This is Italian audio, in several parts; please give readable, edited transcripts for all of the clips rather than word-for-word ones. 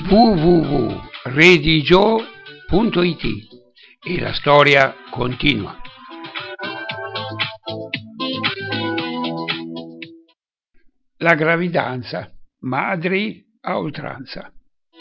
www.redigio.it e la storia continua. La gravidanza, madri a oltranza.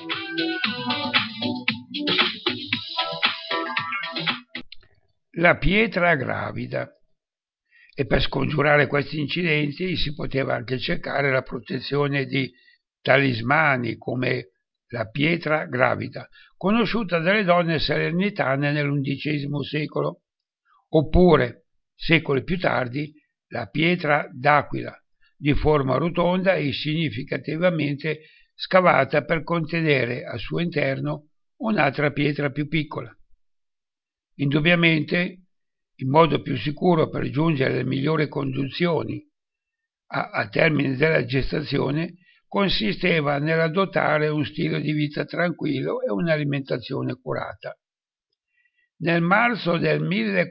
La pietra gravida. E per scongiurare questi incidenti si poteva anche cercare la protezione di talismani come la pietra gravida, conosciuta dalle donne salernitane nell'undicesimo secolo, oppure, secoli più tardi, la pietra d'aquila, di forma rotonda e significativamente scavata per contenere al suo interno un'altra pietra più piccola. Indubbiamente, il modo più sicuro per giungere alle migliori condizioni al termine della gestazione consisteva nell'adottare un stile di vita tranquillo e un'alimentazione curata. Nel marzo del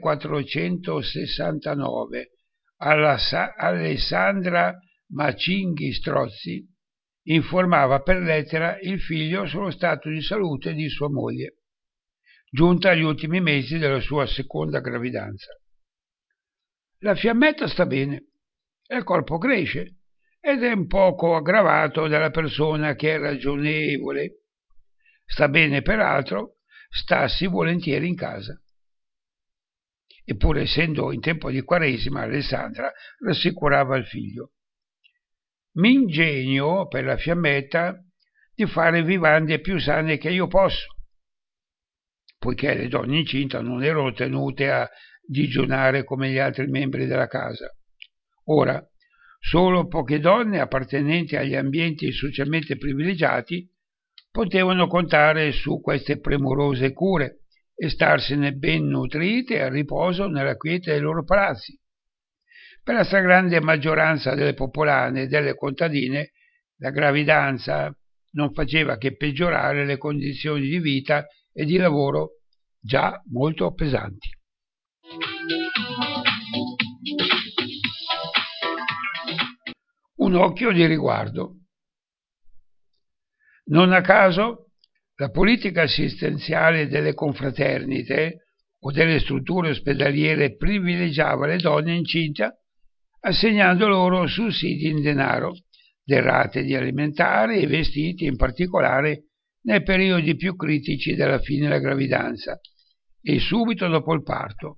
1469 Alessandra Macinghi Strozzi informava per lettera il figlio sullo stato di salute di sua moglie, giunta agli ultimi mesi della sua seconda gravidanza. La fiammetta sta bene, il corpo cresce ed è un poco aggravato dalla persona che è ragionevole. Sta bene peraltro starsi volentieri in casa. Eppure, essendo in tempo di Quaresima, Alessandra rassicurava il figlio. Mi ingegno per la fiammetta di fare vivande più sane che io posso, poiché le donne incinte non erano tenute a digiunare come gli altri membri della casa. Ora, solo poche donne appartenenti agli ambienti socialmente privilegiati potevano contare su queste premurose cure e starsene ben nutrite e a riposo nella quiete dei loro palazzi. Per la stragrande maggioranza delle popolane e delle contadine, la gravidanza non faceva che peggiorare le condizioni di vita e di lavoro già molto pesanti. Un occhio di riguardo. Non a caso la politica assistenziale delle confraternite o delle strutture ospedaliere privilegiava le donne incinte assegnando loro sussidi in denaro, derrate di alimentari e vestiti, in particolare nei periodi più critici della fine della gravidanza e subito dopo il parto.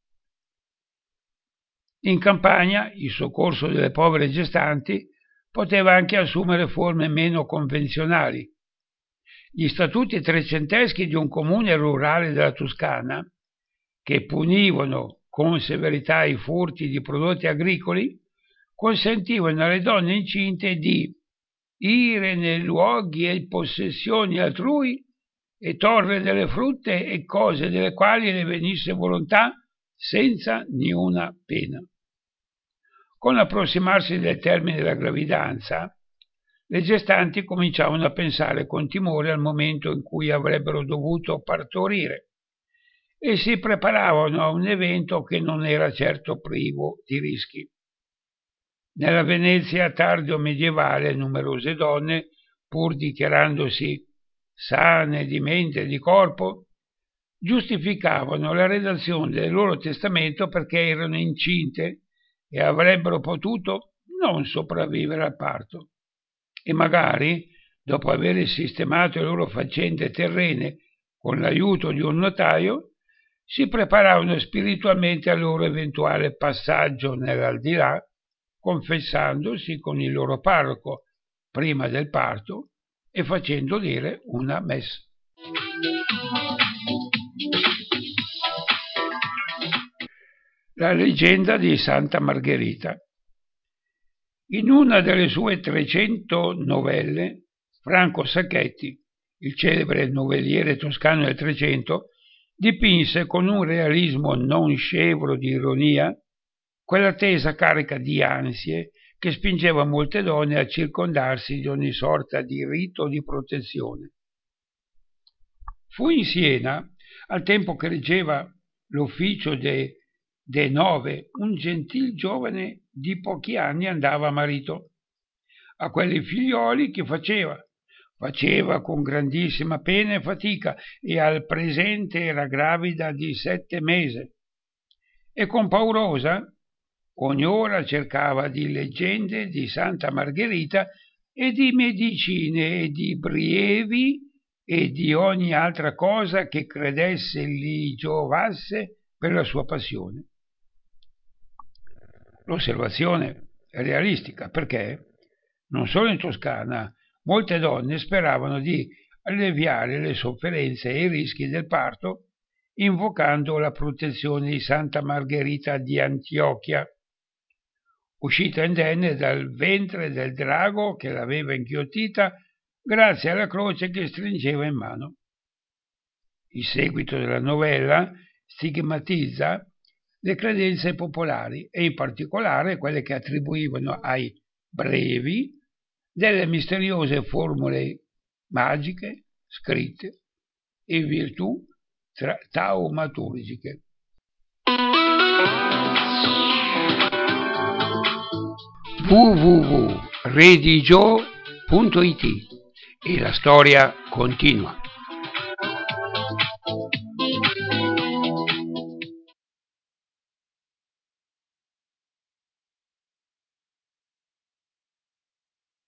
In campagna il soccorso delle povere gestanti poteva anche assumere forme meno convenzionali. Gli statuti trecenteschi di un comune rurale della Toscana, che punivano con severità i furti di prodotti agricoli, consentivano alle donne incinte di ire nei luoghi e possessioni altrui e torre delle frutte e cose delle quali le venisse volontà senza niuna pena. Con l'approssimarsi del termine della gravidanza, le gestanti cominciavano a pensare con timore al momento in cui avrebbero dovuto partorire e si preparavano a un evento che non era certo privo di rischi. Nella Venezia tardo medievale numerose donne, pur dichiarandosi sane di mente e di corpo, giustificavano la redazione del loro testamento perché erano incinte e avrebbero potuto non sopravvivere al parto e magari, dopo aver sistemato le loro faccende terrene con l'aiuto di un notaio, si preparavano spiritualmente al loro eventuale passaggio nell'aldilà, confessandosi con il loro parroco prima del parto e facendo dire una messa. La leggenda di Santa Margherita. In una delle sue 300 novelle, Franco Sacchetti, il celebre novelliere toscano del Trecento, dipinse con un realismo non scevro di ironia quell'attesa carica di ansie che spingeva molte donne a circondarsi di ogni sorta di rito di protezione. Fu in Siena, al tempo che reggeva l'ufficio de Nove, un gentil giovane di pochi anni andava marito. A quelli figlioli che faceva? faceva con grandissima pena e fatica e al presente era gravida di 7 mesi. E con paurosa ogni ora cercava di leggende di Santa Margherita e di medicine e di brievi e di ogni altra cosa che credesse gli giovasse per la sua passione. L'osservazione è realistica perché non solo in Toscana molte donne speravano di alleviare le sofferenze e i rischi del parto invocando la protezione di Santa Margherita di Antiochia, uscita indenne dal ventre del drago che l'aveva inghiottita grazie alla croce che stringeva in mano. Il seguito della novella stigmatizza le credenze popolari e in particolare quelle che attribuivano ai brevi delle misteriose formule magiche scritte e virtù taumaturgiche. www.redigio.it e la storia continua.